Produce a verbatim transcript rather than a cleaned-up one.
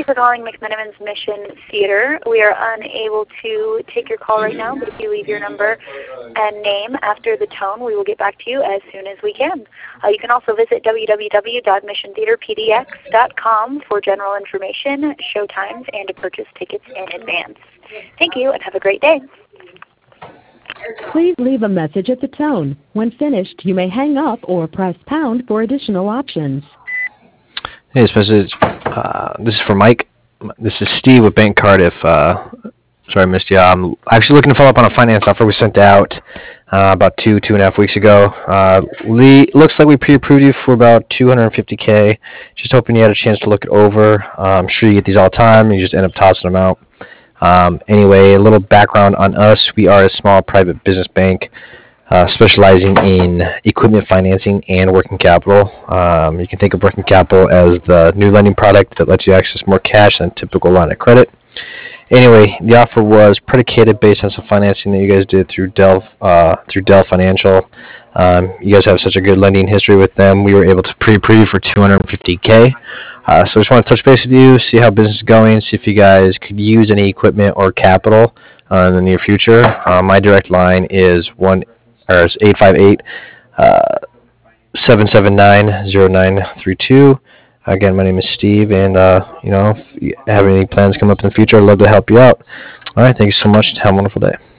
you for calling McMenamins Mission Theater. We are unable to take your call right now, but if you leave your number and name after the tone, we will get back to you as soon as we can. Uh, you can also visit w w w dot mission theater p d x dot com for general information, show times, and to purchase tickets in advance. Thank you, and have a great day. Please leave a message at the tone. When finished, you may hang up or press pound for additional options. Hey, this message, uh, this is for Mike. This is Steve with Bank Cardiff. Uh, sorry I missed you. I'm actually looking to follow up on a finance offer we sent out uh, about two, two and a half weeks ago. Uh, Lee, looks like we pre-approved you for about two hundred fifty K. Just hoping you had a chance to look it over. Uh, I'm sure you get these all the time, and you just end up tossing them out. Um, anyway, a little background on us. We are a small private business bank uh, specializing in equipment financing and working capital. Um, you can think of working capital as the new lending product that lets you access more cash than a typical line of credit. Anyway, the offer was predicated based on some financing that you guys did through Dell, uh, through Dell Financial. Um, you guys have such a good lending history with them. We were able to pre-approve for two hundred fifty K. Uh, so I just want to touch base with you, see how business is going, see if you guys could use any equipment or capital uh, in the near future. Uh, my direct line is one or is eight five eight, seven seven nine, zero nine three two. Again, my name is Steve, and uh, you know, if you have any plans come up in the future, I'd love to help you out. All right, thank you so much. Have a wonderful day.